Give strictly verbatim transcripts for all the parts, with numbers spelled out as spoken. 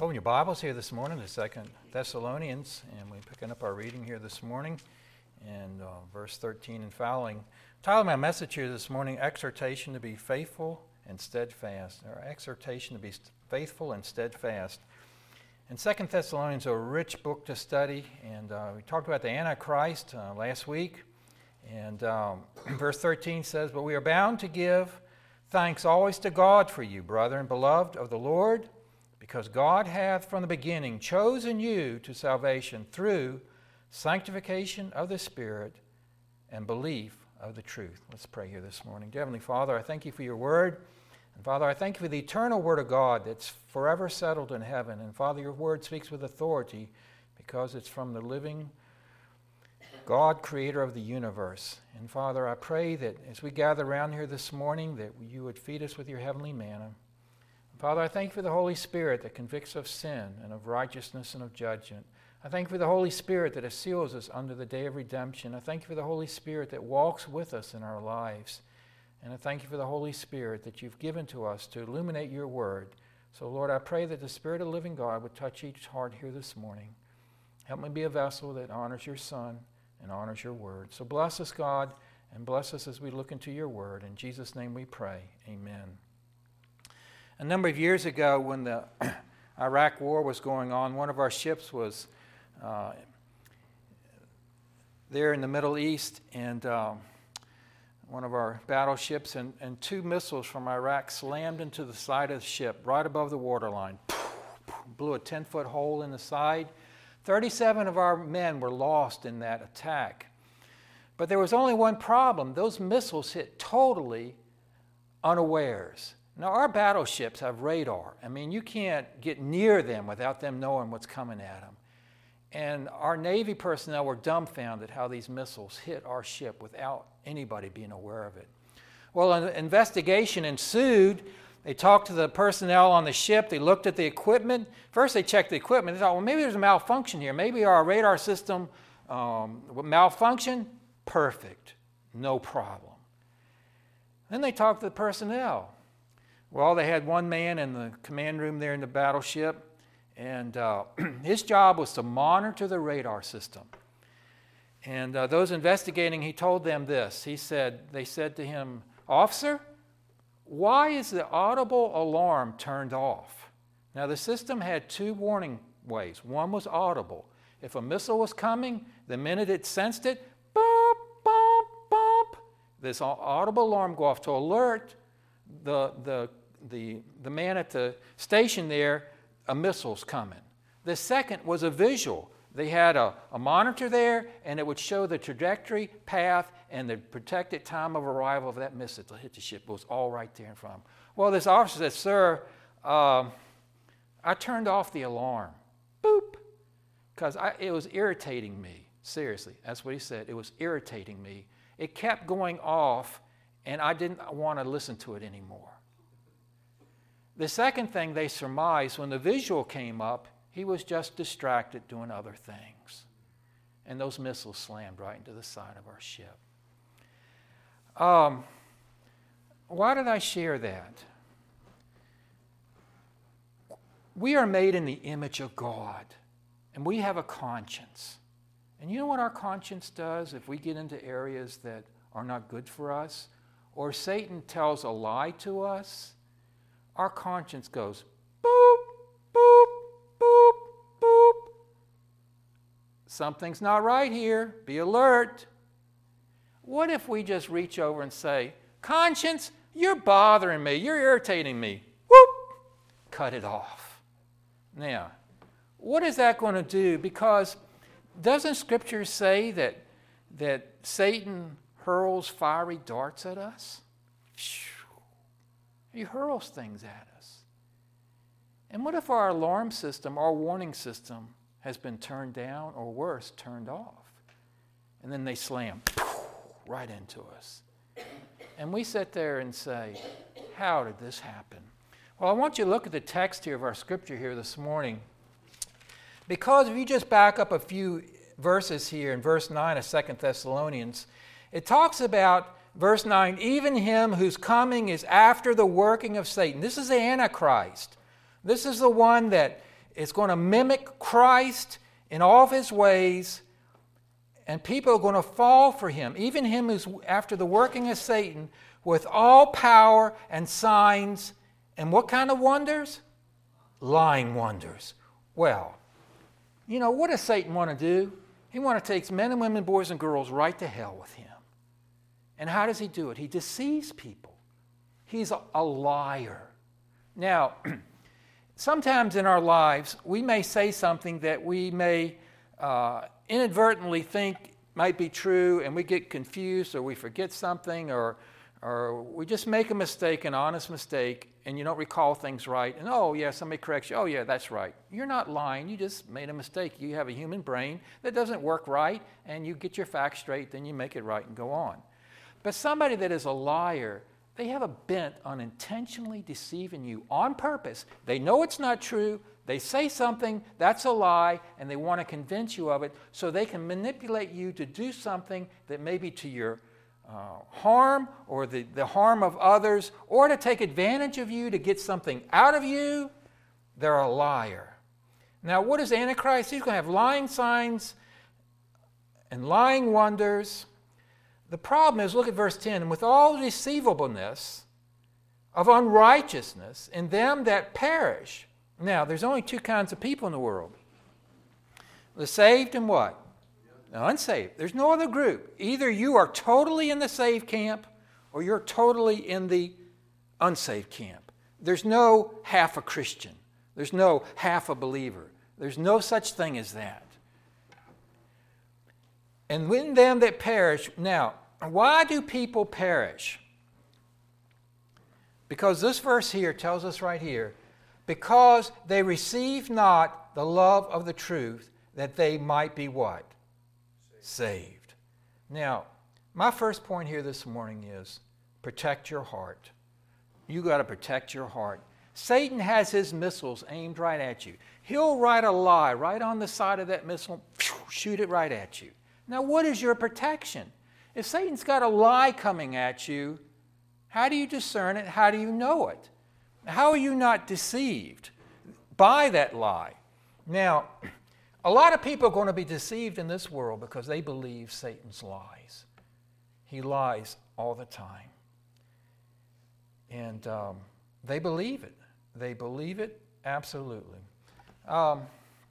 Open your Bibles here this morning to Second Thessalonians, and we're picking up our reading here this morning, and uh, verse thirteen and following. The title of my message here this morning, Exhortation to be Faithful and Steadfast, or Exhortation to be Faithful and Steadfast. And Second Thessalonians is a rich book to study, and uh, we talked about the Antichrist uh, last week, and um, verse thirteen says, "But we are bound to give thanks always to God for you, brethren, beloved of the Lord, because God hath from the beginning chosen you to salvation through sanctification of the Spirit and belief of the truth." Let's pray here this morning. Dear Heavenly Father, I thank you for your word. And Father, I thank you for the eternal word of God that's forever settled in heaven. And Father, your word speaks with authority because it's from the living God, creator of the universe. And Father, I pray that as we gather around here this morning, that you would feed us with your heavenly manna. Father, I thank you for the Holy Spirit that convicts of sin and of righteousness and of judgment. I thank you for the Holy Spirit that seals us under the day of redemption. I thank you for the Holy Spirit that walks with us in our lives. And I thank you for the Holy Spirit that you've given to us to illuminate your word. So, Lord, I pray that the Spirit of the living God would touch each heart here this morning. Help me be a vessel that honors your Son and honors your word. So bless us, God, and bless us as we look into your word. In Jesus' name we pray. Amen. A number of years ago, when the Iraq War was going on, one of our ships was uh, there in the Middle East, and uh, one of our battleships, and, and two missiles from Iraq slammed into the side of the ship right above the waterline. Blew a ten-foot hole in the side. thirty-seven of our men were lost in that attack. But there was only one problem. Those missiles hit totally unawares. Now, our battleships have radar. I mean, you can't get near them without them knowing what's coming at them. And our Navy personnel were dumbfounded how these missiles hit our ship without anybody being aware of it. Well, an investigation ensued. They talked to the personnel on the ship. They looked at the equipment. First, they checked the equipment. They thought, well, maybe there's a malfunction here. Maybe our radar system um, malfunctioned. Perfect. No problem. Then they talked to the personnel. Well, they had one man in the command room there in the battleship, and uh, his job was to monitor the radar system. And uh, those investigating, he told them this. He said, they said to him, "Officer, why is the audible alarm turned off?" Now, the system had two warning ways. One was audible. If a missile was coming, the minute it sensed it, bump, bump, bump, this audible alarm go off to alert the, the, the, the man at the station there, a missile's coming. The second was a visual. They had a, a monitor there, and it would show the trajectory, path, and the projected time of arrival of that missile to hit the ship. It was all right there in front of them. Well, this officer said, "Sir, um, I turned off the alarm." Boop. Because it was irritating me. Seriously, that's what he said. It was irritating me. It kept going off, and I didn't want to listen to it anymore. The second thing they surmised, when the visual came up, he was just distracted doing other things. And those missiles slammed right into the side of our ship. Um, why did I share that? We are made in the image of God, and we have a conscience. And you know what our conscience does if we get into areas that are not good for us, or Satan tells a lie to us? Our conscience goes, boop, boop, boop, boop. Something's not right here. Be alert. What if we just reach over and say, "Conscience, you're bothering me. You're irritating me." Whoop! Cut it off. Now, what is that going to do? Because doesn't Scripture say that, that Satan hurls fiery darts at us? He hurls things at us. And what if our alarm system, our warning system, has been turned down, or worse, turned off? And then they slam right into us. And we sit there and say, how did this happen? Well, I want you to look at the text here of our scripture here this morning. Because if you just back up a few verses here in verse nine of Second Thessalonians, it talks about verse nine, even him whose coming is after the working of Satan. This is the Antichrist. This is the one that It's going to mimic Christ in all of his ways, and people are going to fall for him, even him who's after the working of Satan, with all power and signs. And what kind of wonders? Lying wonders. Well, you know, what does Satan want to do? He wants to take men and women, boys and girls, right to hell with him. And how does he do it? He deceives people. He's a, a liar. Now, sometimes in our lives, we may say something that we may uh, inadvertently think might be true, and we get confused, or we forget something, or or we just make a mistake, an honest mistake, and you don't recall things right. And, oh, yeah, somebody corrects you. Oh, yeah, that's right. You're not lying. You just made a mistake. You have a human brain that doesn't work right, and you get your facts straight, then you make it right and go on. But somebody that is a liar, they have a bent on intentionally deceiving you on purpose. They know it's not true. They say something, that's a lie, and they want to convince you of it so they can manipulate you to do something that may be to your Uh, harm or the, the harm of others, or to take advantage of you to get something out of you. They're a liar. Now, what is Antichrist? He's going to have lying signs and lying wonders. The problem is, look at verse ten, and with all deceivableness of unrighteousness in them that perish. Now, there's only two kinds of people in the world. The saved and what? Now, unsaved. There's no other group. Either you are totally in the saved camp or you're totally in the unsaved camp. There's no half a Christian. There's no half a believer. There's no such thing as that. And when them that perish, now, why do people perish? Because this verse here tells us right here, because they receive not the love of the truth, that they might be what? Saved. Now, my first point here this morning is protect your heart. You got to protect your heart. Satan has his missiles aimed right at you. He'll write a lie right on the side of that missile, shoot it right at you. Now, what is your protection? If Satan's got a lie coming at you, how do you discern it? How do you know it? How are you not deceived by that lie? Now, a lot of people are going to be deceived in this world because they believe Satan's lies. He lies all the time. And um, they believe it. They believe it absolutely. Um,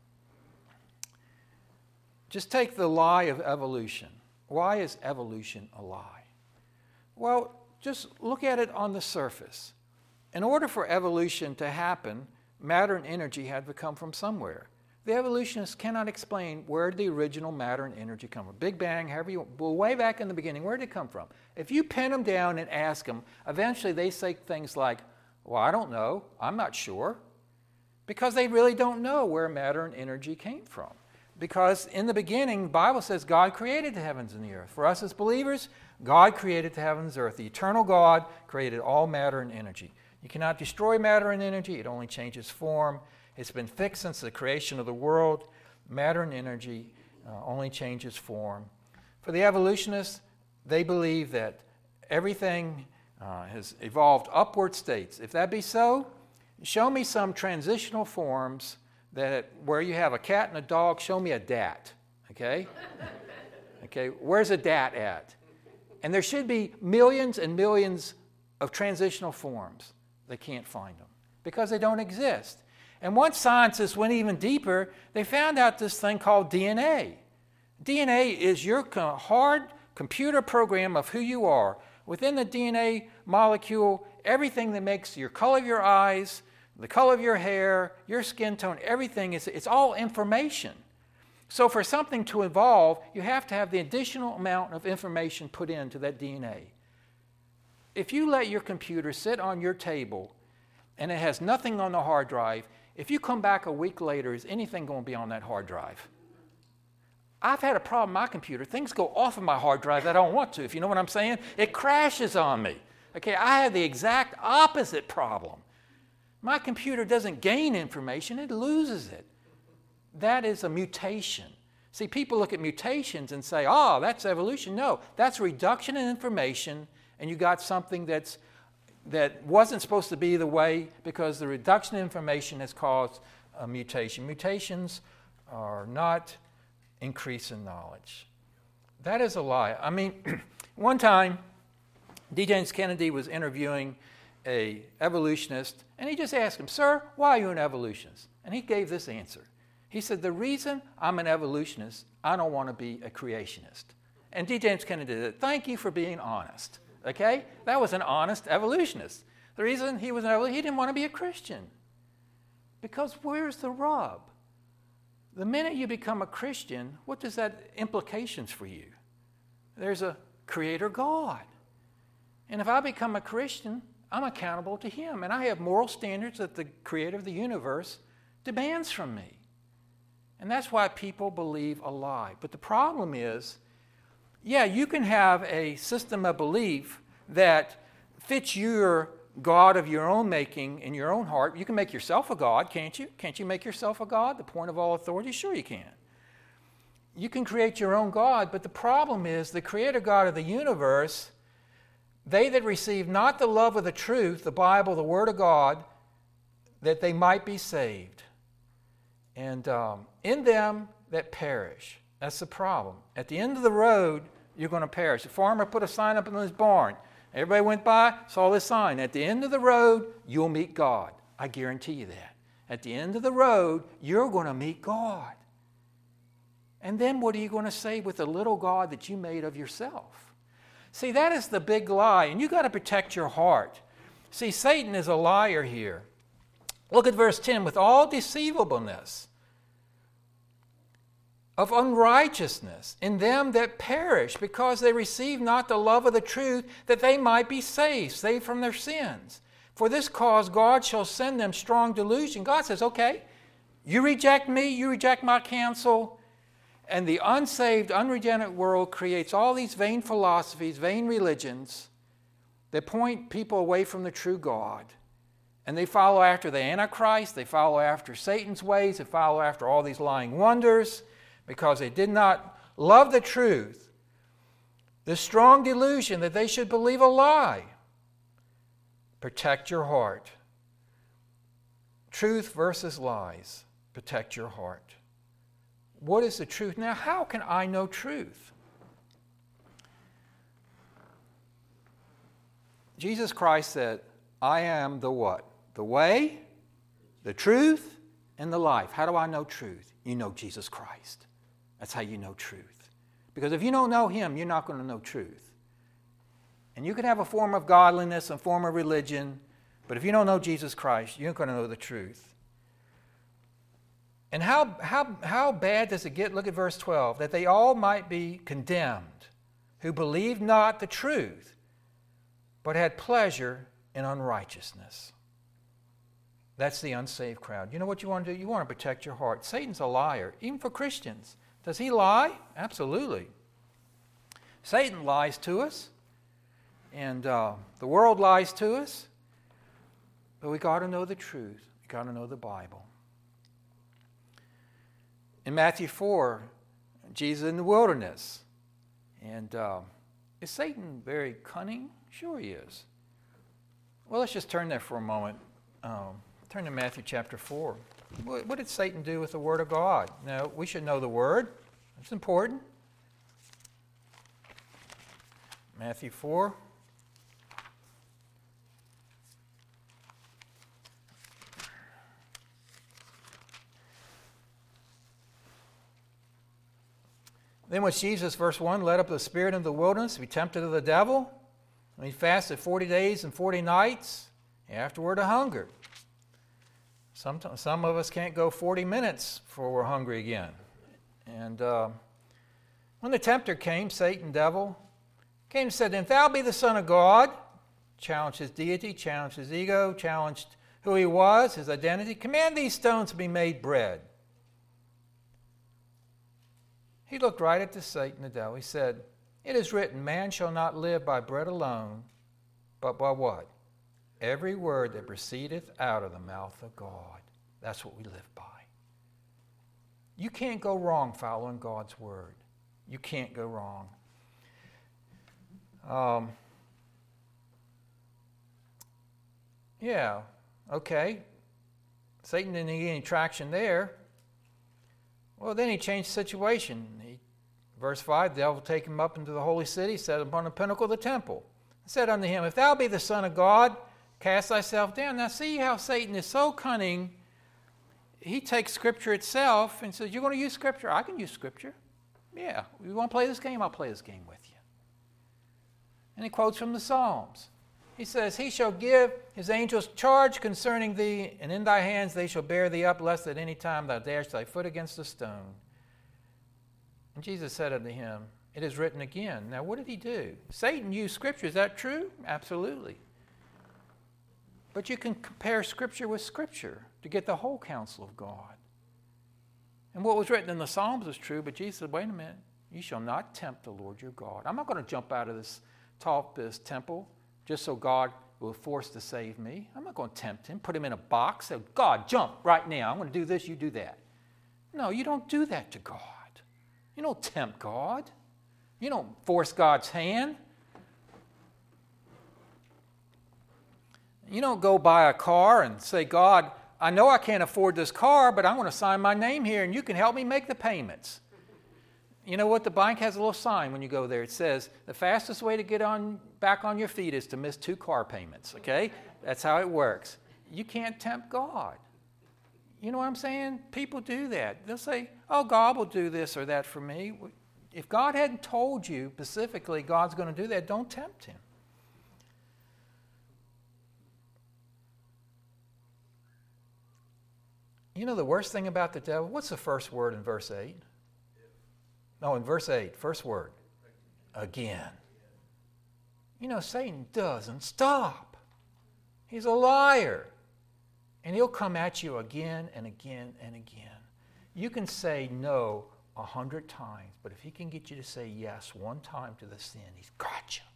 just take the lie of evolution. Why is evolution a lie? Well, just look at it on the surface. In order for evolution to happen, matter and energy had to come from somewhere. The evolutionists cannot explain where the original matter and energy come from. Big Bang, however you, well, way back in the beginning, where did it come from? If you pin them down and ask them, eventually they say things like, well, I don't know, I'm not sure, because they really don't know where matter and energy came from. Because in the beginning, the Bible says God created the heavens and the earth. For us as believers, God created the heavens and the earth. The eternal God created all matter and energy. You cannot destroy matter and energy. It only changes form. It's been fixed since the creation of the world. Matter and energy uh, only changes form. For the evolutionists, they believe that everything uh, has evolved upward states. If that be so, show me some transitional forms that where you have a cat and a dog, show me a dat, okay? Okay, where's a dat at? And there should be millions and millions of transitional forms. They can't find them because they don't exist. And once scientists went even deeper, they found out this thing called D N A. D N A is your hard computer program of who you are. Within the D N A molecule, everything that makes your color of your eyes, the color of your hair, your skin tone, everything, is it's all information. So for something to evolve, you have to have the additional amount of information put into that D N A. If you let your computer sit on your table and it has nothing on the hard drive, if you come back a week later, is anything going to be on that hard drive? I've had a problem with my computer. Things go off of my hard drive that I don't want to, if you know what I'm saying. It crashes on me. Okay, I have the exact opposite problem. My computer doesn't gain information, it loses it. That is a mutation. See, people look at mutations and say, oh, that's evolution. No, that's reduction in information, and you got something that's that wasn't supposed to be the way because the reduction in information has caused a mutation. Mutations are not increase in knowledge. That is a lie. I mean, one time, D. James Kennedy was interviewing a evolutionist, and he just asked him, "Sir, why are you an evolutionist?" And he gave this answer. He said, "The reason I'm an evolutionist, I don't want to be a creationist." And D. James Kennedy said, "Thank you for being honest." Okay? That was an honest evolutionist. The reason he was an evolutionist, he didn't want to be a Christian. Because where's the rub? The minute you become a Christian, what does that implications for you? There's a creator God. And if I become a Christian, I'm accountable to him. And I have moral standards that the creator of the universe demands from me. And that's why people believe a lie. But the problem is, yeah, you can have a system of belief that fits your God of your own making in your own heart. You can make yourself a God, can't you? Can't you make yourself a God, the point of all authority? Sure you can. You can create your own God, but the problem is the creator God of the universe, they that receive not the love of the truth, the Bible, the Word of God, that they might be saved. And um, in them that perish. That's the problem. At the end of the road, you're going to perish. The farmer put a sign up in his barn. Everybody went by, saw this sign. At the end of the road, you'll meet God. I guarantee you that. At the end of the road, you're going to meet God. And then what are you going to say with the little God that you made of yourself? See, that is the big lie, and you've got to protect your heart. See, Satan is a liar here. Look at verse ten. With all deceivableness of unrighteousness in them that perish, because they receive not the love of the truth, that they might be saved, saved from their sins. For this cause God shall send them strong delusion. God says, okay, you reject me, you reject my counsel, and the unsaved, unregenerate world creates all these vain philosophies, vain religions that point people away from the true God. And they follow after the Antichrist, they follow after Satan's ways, they follow after all these lying wonders, because they did not love the truth. The strong delusion that they should believe a lie. Protect your heart. Truth versus lies. Protect your heart. What is the truth? Now, how can I know truth? Jesus Christ said, I am the what? The way, the truth, and the life. How do I know truth? You know Jesus Christ. That's how you know truth. Because if you don't know him, you're not going to know truth. And you can have a form of godliness, a form of religion, but if you don't know Jesus Christ, you're not going to know the truth. And how, how, how bad does it get? Look at verse twelve. That they all might be condemned, who believed not the truth, but had pleasure in unrighteousness. That's the unsaved crowd. You know what you want to do? You want to protect your heart. Satan's a liar, even for Christians. Does he lie? Absolutely. Satan lies to us, and uh, the world lies to us, but we got to know the truth. We got to know the Bible. In Matthew four, Jesus in the wilderness, and uh, is Satan very cunning? Sure he is. Well, let's just turn there for a moment. Um, turn to Matthew chapter four. What, what did Satan do with the Word of God? Now, we should know the Word. It's important. Matthew four. Then was Jesus, verse one, led up the Spirit into the wilderness to be tempted of the devil. And he fasted forty days and forty nights. Afterward, a hunger. Some, some of us can't go forty minutes before we're hungry again. And uh, when the tempter came, Satan, devil, came and said, if thou be the Son of God, challenged his deity, challenged his ego, challenged who he was, his identity, command these stones to be made bread. He looked right at the Satan, the devil. He said, it is written, man shall not live by bread alone, but by what? Every word that proceedeth out of the mouth of God. That's what we live by. You can't go wrong following God's word. You can't go wrong. Um, yeah, okay. Satan didn't get any traction there. Well, then he changed the situation. He, verse five, the devil take him up into the holy city, set him upon the pinnacle of the temple. And said unto him, if thou be the Son of God, cast thyself down. Now see how Satan is so cunning. He takes Scripture itself and says, you're going to use Scripture? I can use Scripture. Yeah, you want to play this game? I'll play this game with you. And he quotes from the Psalms. He says, he shall give his angels charge concerning thee, and in thy hands they shall bear thee up, lest at any time thou dash thy foot against a stone. And Jesus said unto him, it is written again. Now what did he do? Satan used Scripture. Is that true? Absolutely. But you can compare Scripture with Scripture to get the whole counsel of God. And what was written in the Psalms is true, but Jesus said, wait a minute, you shall not tempt the Lord your God. I'm not going to jump out of this top this temple just so God will force to save me. I'm not going to tempt him, put him in a box, say, God, jump right now. I'm going to do this, you do that. No, you don't do that to God. You don't tempt God. You don't force God's hand. You don't go buy a car and say, God, I know I can't afford this car, but I'm going to sign my name here and you can help me make the payments. You know what? The bank has a little sign when you go there. It says, the fastest way to get on back on your feet is to miss two car payments, okay? That's how it works. You can't tempt God. You know what I'm saying? People do that. They'll say, oh, God will do this or that for me. If God hadn't told you specifically God's going to do that, don't tempt him. You know the worst thing about the devil? What's the first word in verse eight? No, in verse eight, first word. Again. You know, Satan doesn't stop. He's a liar. And he'll come at you again and again and again. You can say no a hundred times, but if he can get you to say yes one time to the sin, he's got you.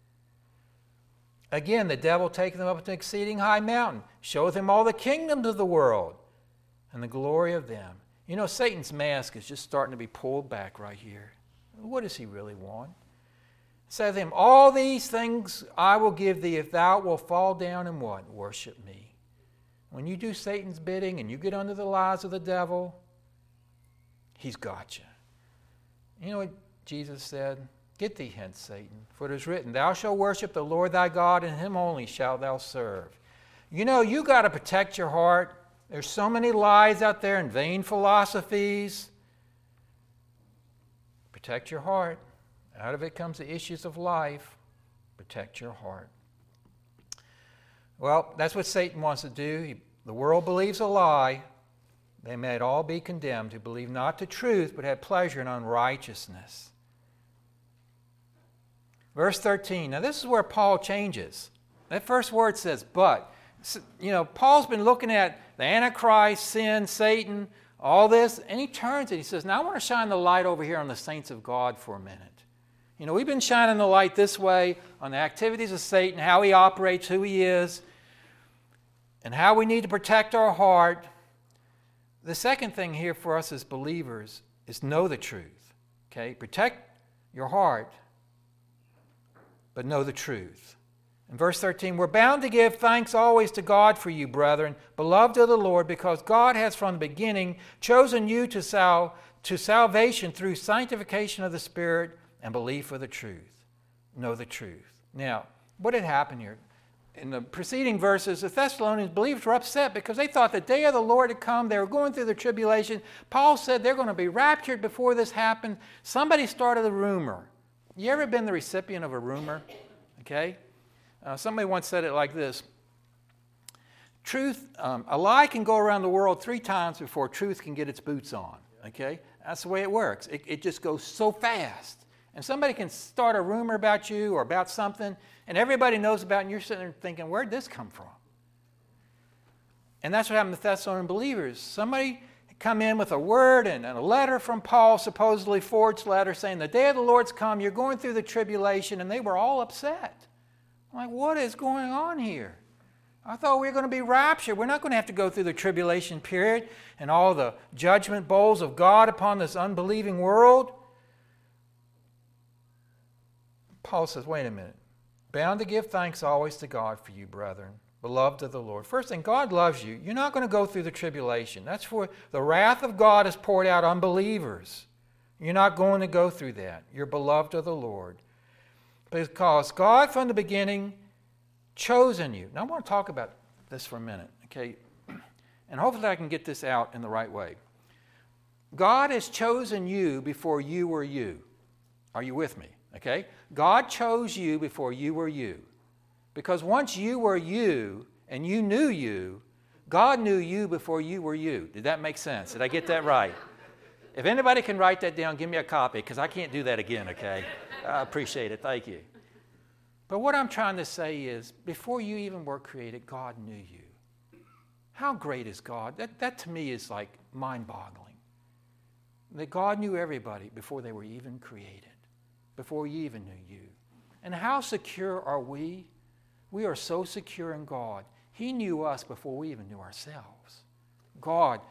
Again, the devil taketh him up to an exceeding high mountain, showeth him all the kingdoms of the world and the glory of them. You know, Satan's mask is just starting to be pulled back right here. What does he really want? Saith him, all these things I will give thee if thou wilt fall down and what? Worship me. When you do Satan's bidding and you get under the lies of the devil, he's got you. You know what Jesus said? Get thee hence, Satan, for it is written, thou shalt worship the Lord thy God, and him only shalt thou serve. You know, you got to protect your heart. There's so many lies out there and vain philosophies. Protect your heart. Out of it comes the issues of life. Protect your heart. Well, that's what Satan wants to do. He, the world believes a lie. They may all be condemned who believe not the truth, but have pleasure in unrighteousness. Verse thirteen. Now this is where Paul changes. That first word says, but. You know, Paul's been looking at the Antichrist, sin, Satan, all this, and he turns and he says, now I want to shine the light over here on the saints of God for a minute. You know, we've been shining the light this way on the activities of Satan, how he operates, who he is, and how we need to protect our heart. The second thing here for us as believers is know the truth. Okay? Protect your heart, but know the truth. In verse thirteen, we're bound to give thanks always to God for you, brethren, beloved of the Lord, because God has from the beginning chosen you to, sal- to salvation through sanctification of the Spirit and belief of the truth. Know the truth. Now, what had happened here? In the preceding verses, the Thessalonians believers were upset because they thought the day of the Lord had come. They were going through the tribulation. Paul said they're going to be raptured before this happened. Somebody started a rumor. You ever been the recipient of a rumor? Okay? Uh, somebody once said it like this. Truth, um, a lie can go around the world three times before truth can get its boots on. Okay? That's the way it works. It, it just goes so fast. And somebody can start a rumor about you or about something, and everybody knows about it, and you're sitting there thinking, where'd this come from? And that's what happened to Thessalonian believers. Somebody come in with a word and, and a letter from Paul, supposedly forged letter, saying the day of the Lord's come, you're going through the tribulation, and they were all upset. I'm like, what is going on here? I thought we were going to be raptured. We're not going to have to go through the tribulation period and all the judgment bowls of God upon this unbelieving world. Paul says, wait a minute. Bound to give thanks always to God for you, brethren, beloved of the Lord. First thing, God loves you. You're not going to go through the tribulation. That's for the wrath of God is poured out on unbelievers. You're not going to go through that. You're beloved of the Lord. Because God from the beginning chosen you. Now I want to talk about this for a minute, okay? And hopefully I can get this out in the right way. God has chosen you before you were you. Are you with me? Okay? God chose you before you were you. Because once you were you and you knew you, God knew you before you were you. Did that make sense? Did I get that right? If anybody can write that down, give me a copy, because I can't do that again, okay? I appreciate it. Thank you. But what I'm trying to say is, before you even were created, God knew you. How great is God? That, that to me is like mind-boggling. That God knew everybody before they were even created, before you even knew you. And how secure are we? We are so secure in God. He knew us before we even knew ourselves. God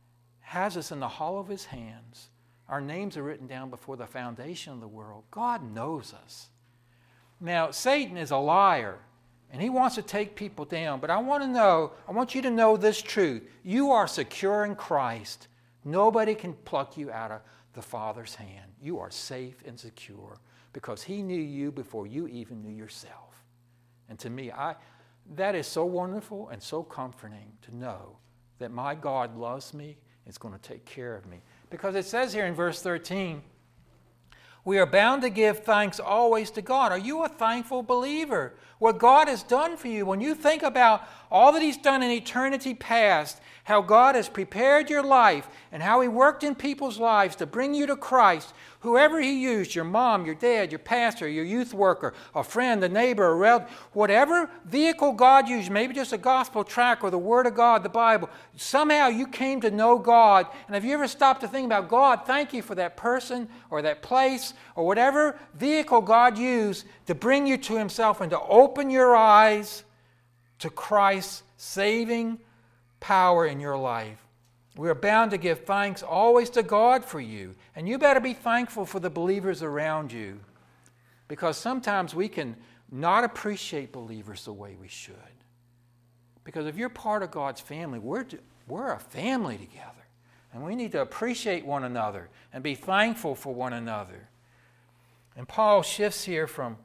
has us in the hollow of His hands. Our names are written down before the foundation of the world. God knows us. Now, Satan is a liar, and he wants to take people down. But I want to know, I want you to know this truth. You are secure in Christ. Nobody can pluck you out of the Father's hand. You are safe and secure because He knew you before you even knew yourself. And to me, I, that is so wonderful and so comforting to know that my God loves me. It's going to take care of me. Because it says here in verse thirteen, we are bound to give thanks always to God. Are you a thankful believer? What God has done for you, when you think about all that He's done in eternity past, how God has prepared your life and how He worked in people's lives to bring you to Christ, whoever He used, your mom, your dad, your pastor, your youth worker, a friend, a neighbor, a relative, whatever vehicle God used, maybe just a gospel tract or the Word of God, the Bible, somehow you came to know God. And have you ever stopped to think about, God, thank you for that person or that place or whatever vehicle God used to bring you to Himself and to open your eyes to Christ's saving power in your life. We are bound to give thanks always to God for you. And you better be thankful for the believers around you, because sometimes we can not appreciate believers the way we should. Because if you're part of God's family, we're, we're a family together. And we need to appreciate one another and be thankful for one another. And Paul shifts here from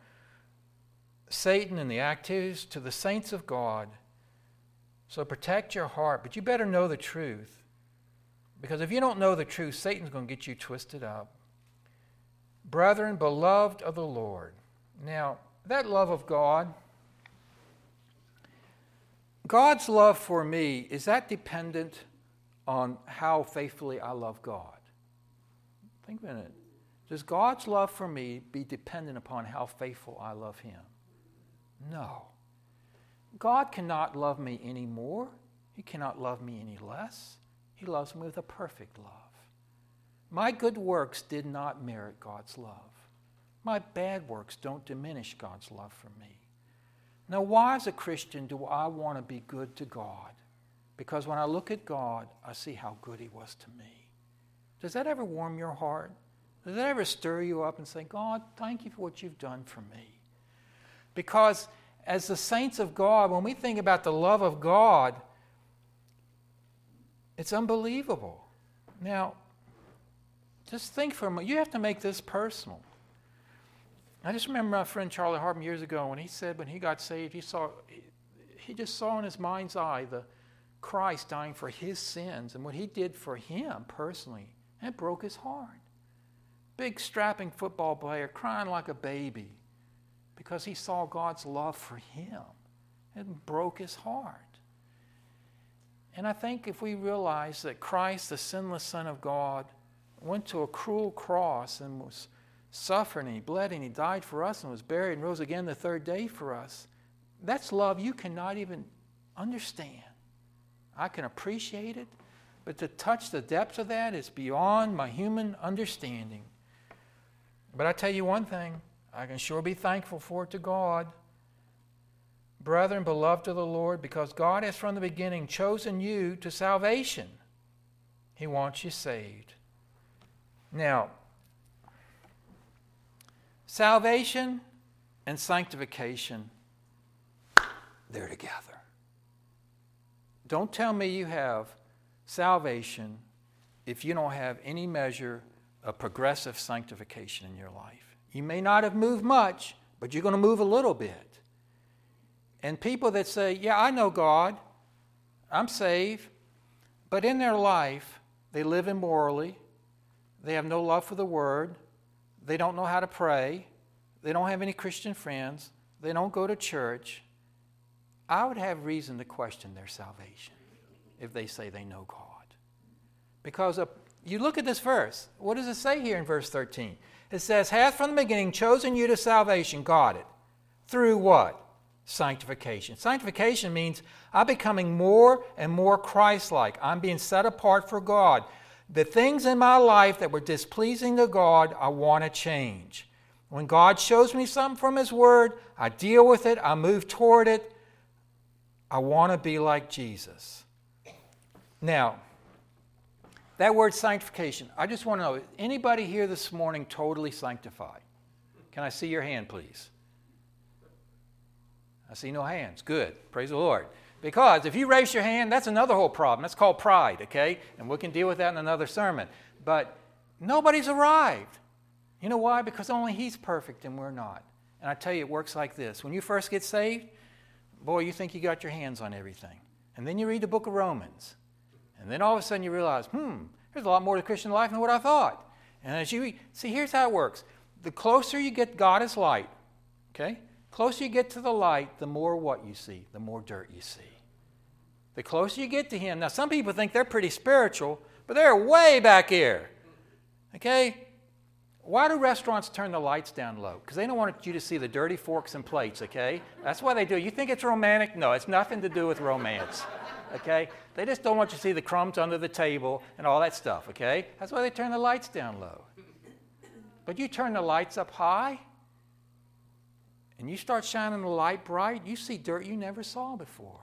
Satan and the activities to the saints of God. So protect your heart, but you better know the truth. Because if you don't know the truth, Satan's going to get you twisted up. Brethren, beloved of the Lord. Now, that love of God, God's love for me, is that dependent on how faithfully I love God? Think a minute. Does God's love for me be dependent upon how faithful I love Him? No. God cannot love me any more. He cannot love me any less. He loves me with a perfect love. My good works did not merit God's love. My bad works don't diminish God's love for me. Now, why as a Christian do I want to be good to God? Because when I look at God, I see how good He was to me. Does that ever warm your heart? Does that ever stir you up and say, God, thank you for what you've done for me? Because as the saints of God, when we think about the love of God, it's unbelievable. Now, just think for a moment. You have to make this personal. I just remember my friend Charlie Harbin years ago when he said when he got saved, he saw, he, he just saw in his mind's eye the Christ dying for his sins and what He did for him personally. And it broke his heart. Big strapping football player crying like a baby because he saw God's love for him. It broke his heart. And I think if we realize that Christ, the sinless Son of God, went to a cruel cross and was suffering, and He bled, and He died for us, and was buried, and rose again the third day for us, that's love you cannot even understand. I can appreciate it, but to touch the depths of that is beyond my human understanding. But I tell you one thing, I can sure be thankful for it to God. Brethren, beloved of the Lord, because God has from the beginning chosen you to salvation. He wants you saved. Now, salvation and sanctification, they're together. Don't tell me you have salvation if you don't have any measure of progressive sanctification in your life. You may not have moved much, but you're going to move a little bit. And people that say, yeah, I know God, I'm saved, but in their life, they live immorally, they have no love for the Word, they don't know how to pray, they don't have any Christian friends, they don't go to church, I would have reason to question their salvation if they say they know God. Because of, you look at this verse, what does it say here in verse thirteen? It says, hath from the beginning chosen you to salvation, got it. Through what? Sanctification. Sanctification means I'm becoming more and more Christ-like. I'm being set apart for God. The things in my life that were displeasing to God, I want to change. When God shows me something from His Word, I deal with it, I move toward it. I want to be like Jesus. Now, that word sanctification, I just want to know, anybody here this morning totally sanctified? Can I see your hand, please? I see no hands. Good. Praise the Lord. Because if you raise your hand, that's another whole problem. That's called pride, okay? And we can deal with that in another sermon. But nobody's arrived. You know why? Because only He's perfect and we're not. And I tell you, it works like this. When you first get saved, boy, you think you got your hands on everything. And then you read the book of Romans. And then all of a sudden you realize, hmm, there's a lot more to Christian life than what I thought. And as you see, here's how it works. The closer you get, God is light, okay? Closer you get to the light, the more what you see, the more dirt you see. The closer you get to Him. Now, some people think they're pretty spiritual, but they're way back here, okay? Why do restaurants turn the lights down low? Because they don't want you to see the dirty forks and plates, okay? That's why they do. You think it's romantic? No, it's nothing to do with romance, okay? They just don't want you to see the crumbs under the table and all that stuff, okay? That's why they turn the lights down low. But you turn the lights up high, and you start shining the light bright, you see dirt you never saw before.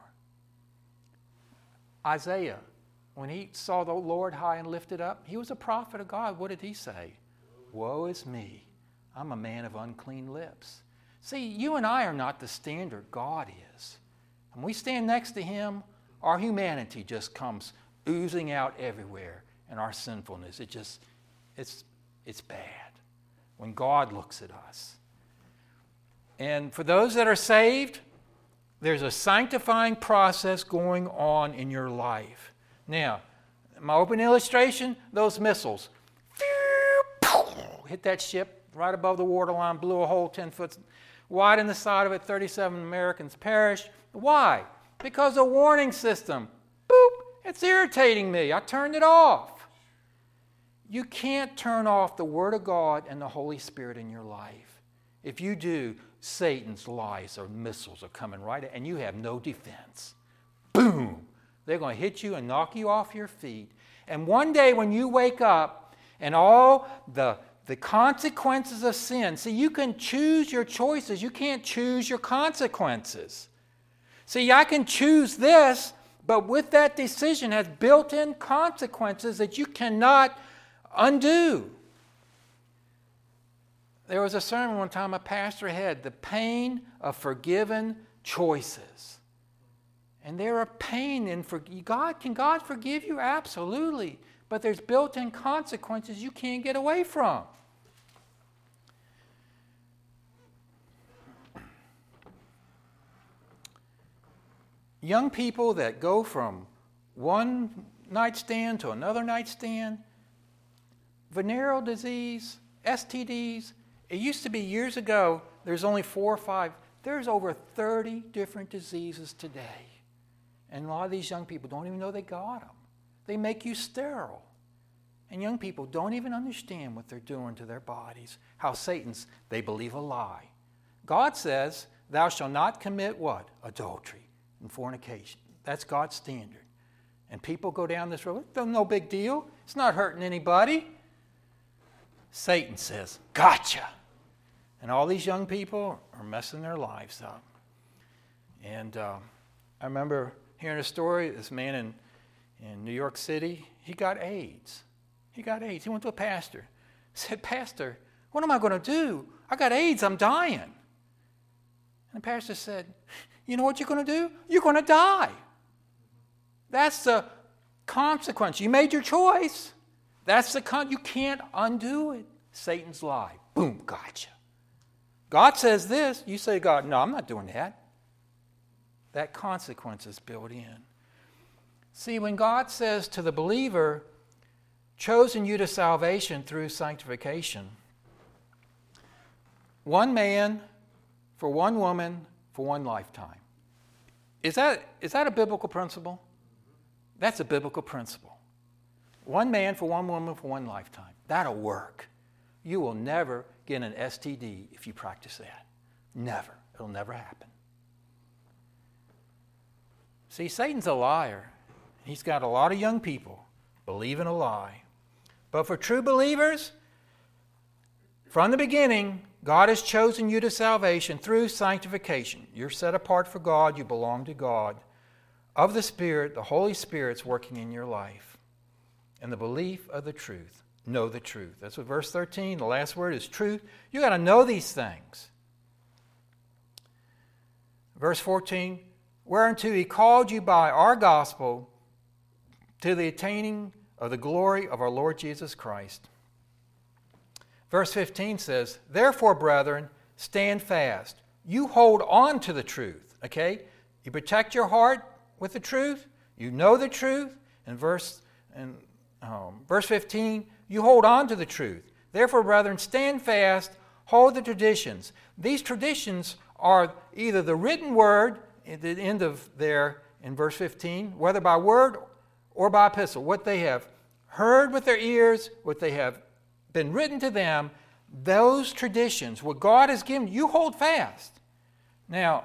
Isaiah, when he saw the Lord high and lifted up, he was a prophet of God. What did he say? Woe is me. I'm a man of unclean lips. See, you and I are not the standard. God is. When we stand next to Him, our humanity just comes oozing out everywhere, and our sinfulness, it just, it's, it's bad when God looks at us. And for those that are saved, there's a sanctifying process going on in your life. Now, my open illustration, those missiles. Hit that ship right above the waterline, blew a hole ten foot wide in the side of it, thirty-seven Americans perished. Why? Because the warning system, boop, it's irritating me. I turned it off. You can't turn off the Word of God and the Holy Spirit in your life. If you do, Satan's lies or missiles are coming right at, and you have no defense. Boom! They're going to hit you and knock you off your feet. And one day when you wake up and all the, the consequences of sin, see, you can choose your choices. You can't choose your consequences. See, I can choose this, but with that decision has built-in consequences that you cannot undo. There was a sermon one time a pastor had, the pain of forgiven choices. And there are pain in for God. Can God forgive you? Absolutely. But there's built-in consequences you can't get away from. Young people that go from one nightstand to another nightstand, venereal disease, S T Ds. It used to be years ago, there's only four or five. There's over thirty different diseases today. And a lot of these young people don't even know they got them. They make you sterile. And young people don't even understand what they're doing to their bodies. How Satan's, they believe a lie. God says, thou shalt not commit what? Adultery and fornication. That's God's standard. And people go down this road, no big deal. It's not hurting anybody. Satan says, gotcha. And all these young people are messing their lives up. And uh, I remember hearing a story, this man in, in New York City, he got AIDS. He got AIDS. He went to a pastor. He said, Pastor, what am I going to do? I got AIDS. I'm dying. And the pastor said, you know what you're going to do? You're going to die. That's the consequence. You made your choice. That's the con- you can't undo it. Satan's lie. Boom, gotcha. God says this. You say, God, no, I'm not doing that. That consequence is built in. See, when God says to the believer, chosen you to salvation through sanctification, one man for one woman for one lifetime. Is that, is that a biblical principle? That's a biblical principle. One man for one woman for one lifetime. That'll work. You will never get an S T D if you practice that. Never. It'll never happen. See, Satan's a liar. He's got a lot of young people believing a lie. But for true believers, from the beginning, God has chosen you to salvation through sanctification. You're set apart for God. You belong to God. Of the Spirit, the Holy Spirit's working in your life. And the belief of the truth. Know the truth. That's what verse thirteen, the last word is truth. You got to know these things. Verse fourteen, whereunto he called you by our gospel to the attaining of the glory of our Lord Jesus Christ. Verse fifteen says, therefore, brethren, stand fast. You hold on to the truth, okay? You protect your heart with the truth. You know the truth. And verse, and, um, verse fifteen, you hold on to the truth. Therefore, brethren, stand fast, hold the traditions. These traditions are either the written word at the end of there in verse fifteen, whether by word or by epistle, what they have heard with their ears, what they have been written to them, those traditions, what God has given, you hold fast. Now,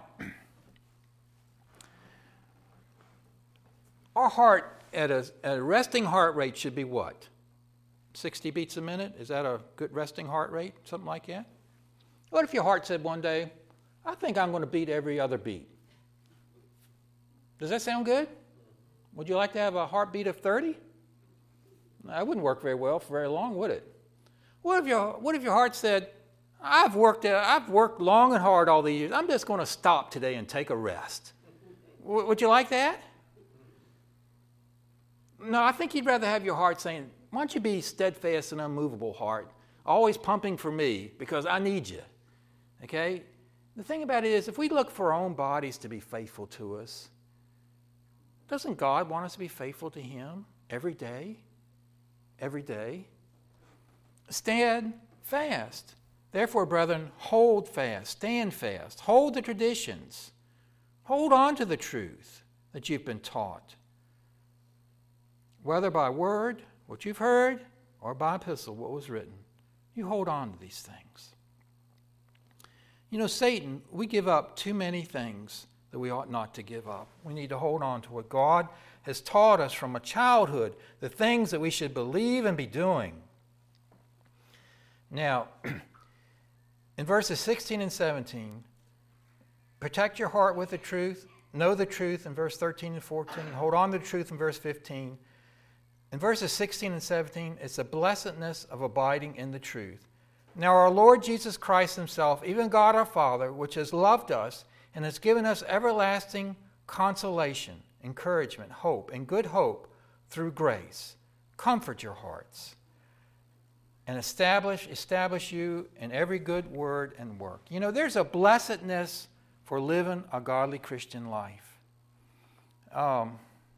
our heart at a, at a resting heart rate should be what? sixty beats a minute? Is that a good resting heart rate? Something like that? What if your heart said one day, I think I'm going to beat every other beat? Does that sound good? Would you like to have a heartbeat of thirty? That wouldn't work very well for very long, would it? What if your, what if your heart said, I've worked, I've worked long and hard all these years. I'm just going to stop today and take a rest. W- would you like that? No, I think you'd rather have your heart saying, why don't you be steadfast and unmovable, heart, always pumping for me because I need you, okay? The thing about it is, if we look for our own bodies to be faithful to us, doesn't God want us to be faithful to Him every day? Every day? Stand fast. Therefore, brethren, hold fast, stand fast, hold the traditions, hold on to the truth that you've been taught, whether by word, what you've heard, or by epistle, what was written. You hold on to these things. You know, Satan, we give up too many things that we ought not to give up. We need to hold on to what God has taught us from a childhood, the things that we should believe and be doing. Now, in verses sixteen and seventeen, protect your heart with the truth, know the truth in verse thirteen and fourteen, hold on to the truth in verse fifteen. In verses sixteen and seventeen, it's the blessedness of abiding in the truth. Now our Lord Jesus Christ Himself, even God our Father, which has loved us and has given us everlasting consolation, encouragement, hope, and good hope through grace, comfort your hearts and establish, establish you in every good word and work. You know, there's a blessedness for living a godly Christian life. Um,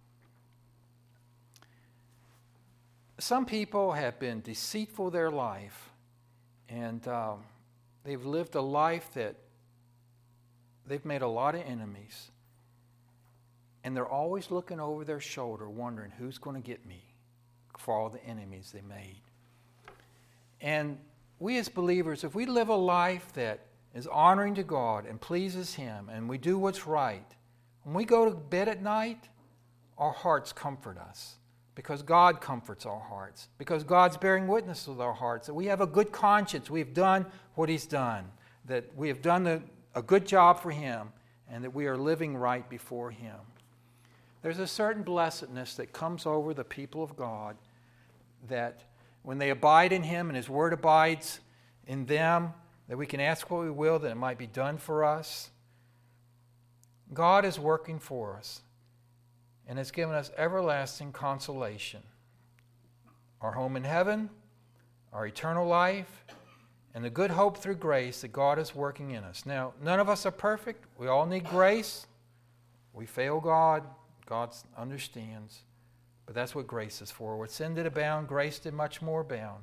some people have been deceitful their life, and um, they've lived a life that they've made a lot of enemies, and they're always looking over their shoulder wondering who's going to get me for all the enemies they made. And we as believers, if we live a life that is honoring to God and pleases Him, and we do what's right, when we go to bed at night, our hearts comfort us because God comforts our hearts, because God's bearing witness with our hearts, that we have a good conscience, we've done what He's done, that we have done the, a good job for Him, and that we are living right before Him. There's a certain blessedness that comes over the people of God that when they abide in Him and His Word abides in them, that we can ask what we will, that it might be done for us. God is working for us. and has given us everlasting consolation, our home in heaven, our eternal life, and the good hope through grace that God is working in us. Now, none of us are perfect. We all need grace. We fail God. God understands. But that's what grace is for. Where sin did abound, grace did much more abound.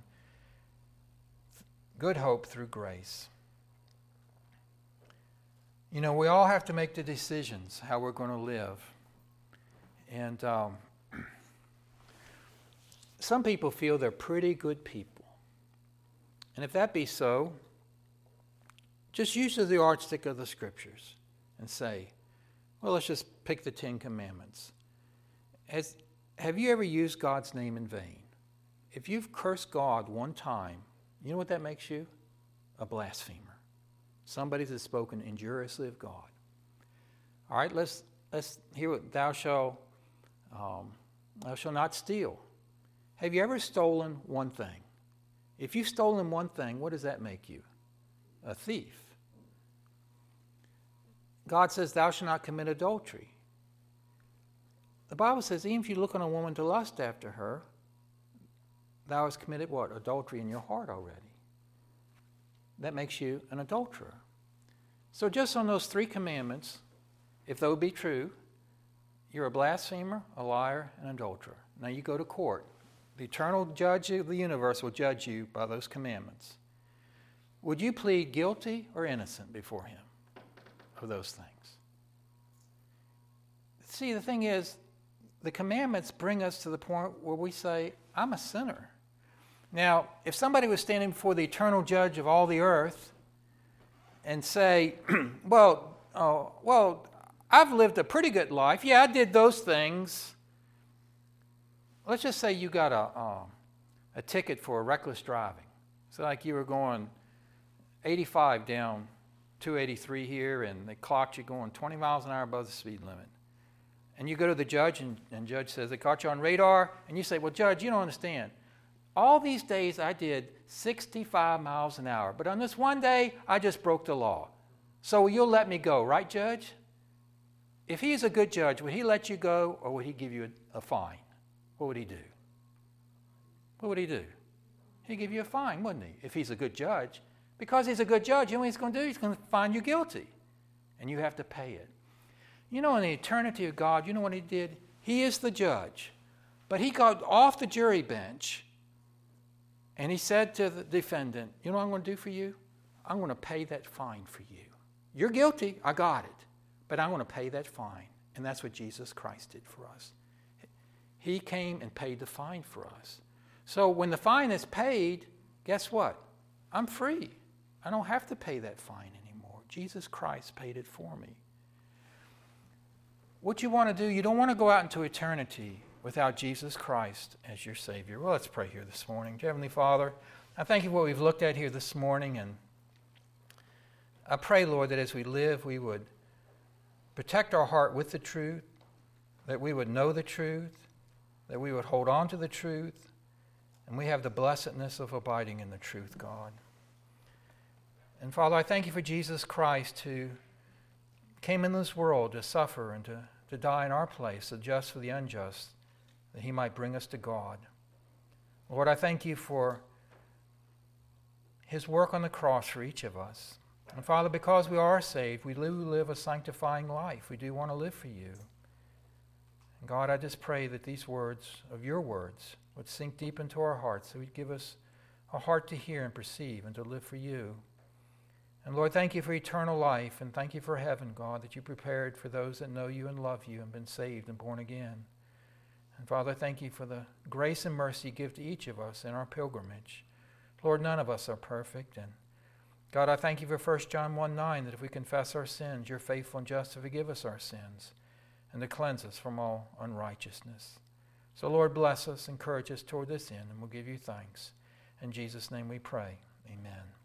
Good hope through grace. You know, we all have to make the decisions how we're going to live. And um, some people feel they're pretty good people. And if that be so, just use the yardstick of the Scriptures and say, well, let's just pick the Ten Commandments. Has, have you ever used God's name in vain? If you've cursed God one time, you know what that makes you? A blasphemer. Somebody that's spoken injuriously of God. All right, let's let's hear what thou shalt um, thou shalt not steal. Have you ever stolen one thing? If you've stolen one thing, what does that make you? A thief. God says, thou shalt not commit adultery. The Bible says, even if you look on a woman to lust after her, thou hast committed what? Adultery in your heart already. That makes you an adulterer. So just on those three commandments, if they would be true, you're a blasphemer, a liar, and an adulterer. Now you go to court. The eternal judge of the universe will judge you by those commandments. Would you plead guilty or innocent before him of those things? See, the thing is, the commandments bring us to the point where we say, I'm a sinner. Now, if somebody was standing before the eternal judge of all the earth and say, well, oh, well, I've lived a pretty good life. Yeah, I did those things. Let's just say you got a, uh, a ticket for reckless driving. It's like you were going eighty-five down two eighty-three here, and they clocked you going twenty miles an hour above the speed limit. And you go to the judge, and the judge says, they caught you on radar. And you say, well, Judge, you don't understand. All these days I did sixty-five miles an hour. But on this one day, I just broke the law. So you'll let me go, right, Judge? If he's a good judge, would he let you go, or would he give you a, a fine? What would he do? What would he do? He'd give you a fine, wouldn't he, if he's a good judge? Because he's a good judge, you know what he's going to do? He's going to find you guilty, and you have to pay it. You know, in the eternity of God, you know what he did? He is the judge. But he got off the jury bench, and he said to the defendant, you know what I'm going to do for you? I'm going to pay that fine for you. You're guilty, I got it, but I'm going to pay that fine. And that's what Jesus Christ did for us. He came and paid the fine for us. So when the fine is paid, guess what? I'm free. I don't have to pay that fine anymore. Jesus Christ paid it for me. What you want to do, you don't want to go out into eternity without Jesus Christ as your Savior. Well, let's pray here this morning. Dear Heavenly Father, I thank you for what we've looked at here this morning, and I pray, Lord, that as we live, we would protect our heart with the truth, that we would know the truth, that we would hold on to the truth, and we have the blessedness of abiding in the truth, God. And Father, I thank you for Jesus Christ, who came in this world to suffer and to, to die in our place, the just for the unjust, that he might bring us to God. Lord, I thank you for his work on the cross for each of us. And Father, because we are saved, we do live a sanctifying life. We do want to live for you. And God, I just pray that these words of your words would sink deep into our hearts, so we'd give us a heart to hear and perceive and to live for you. And Lord, thank you for eternal life, and thank you for heaven, God, that you prepared for those that know you and love you and been saved and born again. And Father, thank you for the grace and mercy you give to each of us in our pilgrimage. Lord, none of us are perfect. And God, I thank you for First John one nine, that if we confess our sins, you're faithful and just to forgive us our sins and to cleanse us from all unrighteousness. So Lord, bless us, encourage us toward this end, and we'll give you thanks. In Jesus' name we pray. Amen.